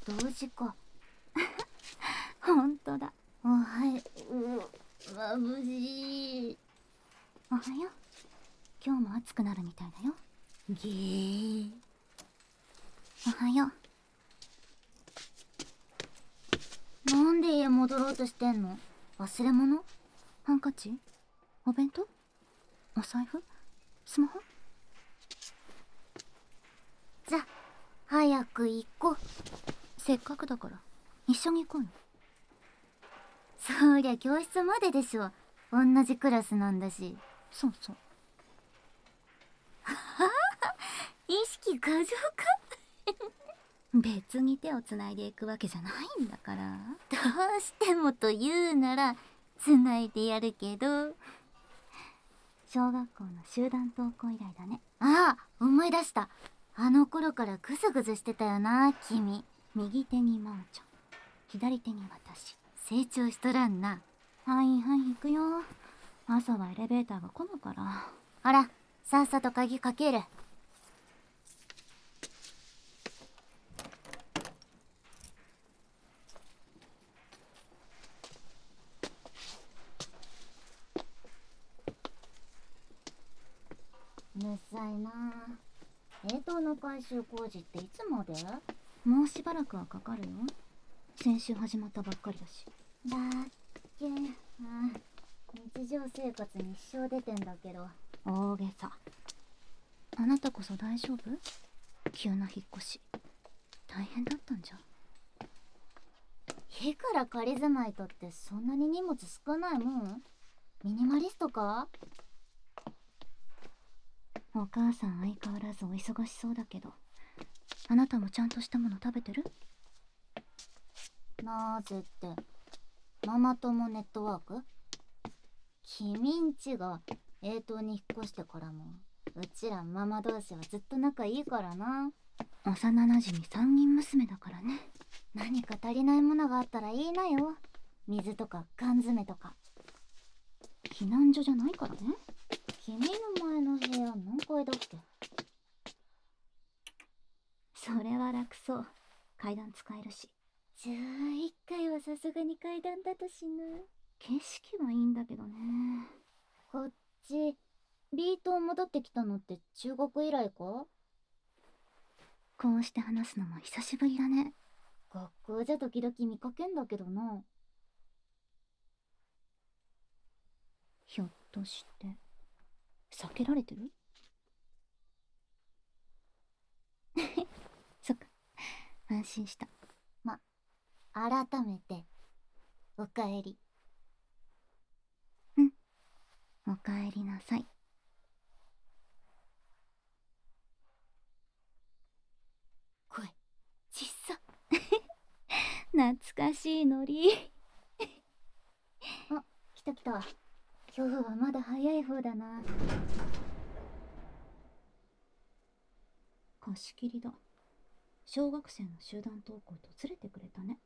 同時か。 ほんとだ。 おはよう。眩しい。 おはよう。今日も暑くなるみたいだよ。 ゲー。 おはよう。なんで家戻ろうとしてんの？忘れ物？ ハンカチ？お弁当？お財布？スマホ？ じゃ、早く行こう。 せっかくだから一緒に行こうよ。 そりゃ教室まででしょ。同じクラスなんだし。 そうそう。 意識過剰か？ 別に手をつないでいくわけじゃないんだから。 どうしてもと言うならつないでやるけど。 小学校の集団登校以来だね。 ああ、思い出した。あの頃からグズグズしてたよな、君。 右手にマーちゃん、左手に私。 成長しとらんな。 はいはい、行くよ。朝はエレベーターが混むから。 あら、さっさと鍵かける。うるさいな。冷凍の改修工事っていつまで？ もうしばらくはかかるよ。先週始まったばっかりだし。 だっけ。日常生活に支障出てんだけど。 大げさ。あなたこそ大丈夫？急な引っ越し大変だったんじゃ。 いくら仮住まいとってそんなに荷物少ないもん？ミニマリストか？ お母さん相変わらずお忙しそうだけど、あなたもちゃんとしたもの食べてる？ なぜって、ママ友ネットワーク？君んちが永東に引っ越してからもうちらママ同士はずっと仲いいからな。 幼なじみ三人娘だからね。 何か足りないものがあったら言いなよ。水とか缶詰とか。 避難所じゃないからね。 君の前の部屋何階だっけ？ それは楽そう。階段使えるし。 11階はさすがに階段だと死ぬ。 景色はいいんだけどね。 こっちビート戻ってきたのって中学以来か？ こうして話すのも久しぶりだね。 学校じゃ時々見かけんだけどな。 ひょっとして避けられてる？そっか、安心した。 改めておかえり。 うん、おかえりなさい。 声ちっさ。 懐かしいノリ。 あ、来た来た。今日はまだ早い方だな。 貸し切りだ。小学生の集団登校と連れてくれたね。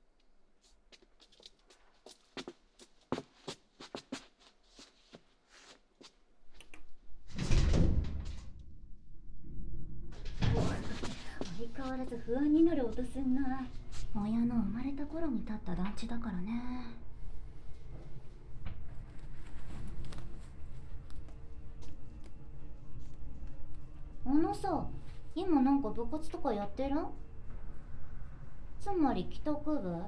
相変わらず不安になる音すんな。 親の生まれた頃に建った団地だからね。 あのさ、今なんか部活とかやってるん？つまり帰宅部？はは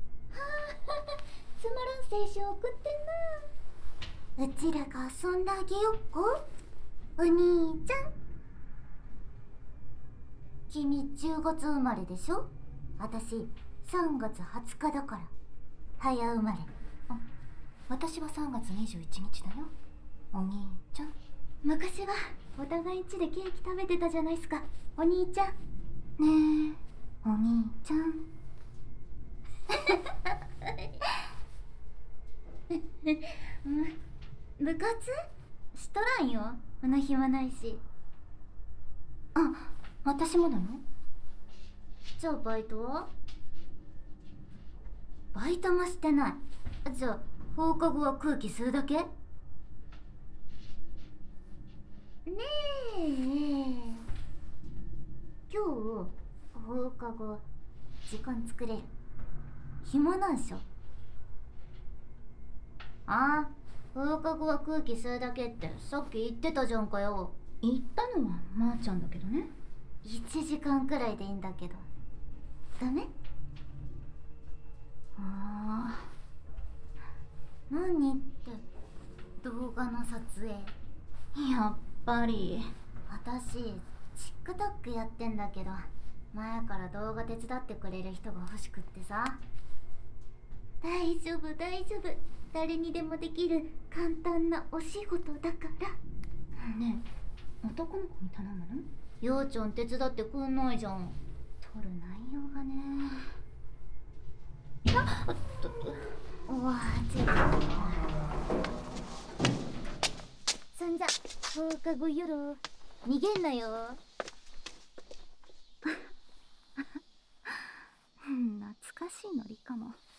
つまらん青春送ってんな。うちらが遊んであげよっか。お兄ちゃん。君10月生まれでしょ？私3月20日だから早生まれ。 あ、私は3月21日だよ。お兄ちゃん。 昔はお互いん家でケーキ食べてたじゃないすか、お兄ちゃん。 ねえ、お兄ちゃん。 部活しとらんよ、この暇ないし。 あ、私もだよ。 じゃあバイトは？バイトもしてない。じゃあ放課後は空気吸うだけ？ねえ、今日放課後時間作れる。暇なんしょ。ああ、放課後は空気吸うだけってさっき言ってたじゃんかよ。 言ったのはまーちゃんだけどね。 1時間くらいでいいんだけど。ダメ？ あ何って動画の撮影。 あ、やっぱり。 私 TikTok やってんだけど、前から動画手伝ってくれる人が欲しくってさ。大丈夫大丈夫、誰にでもできる簡単なお仕事だから。 ねえ、男の子に頼むの？ ようちゃん手伝ってくんないじゃん。 撮る内容がね。 うわ違う。そんじゃ放課後夜逃げんなよ。 懐かしいノリかも。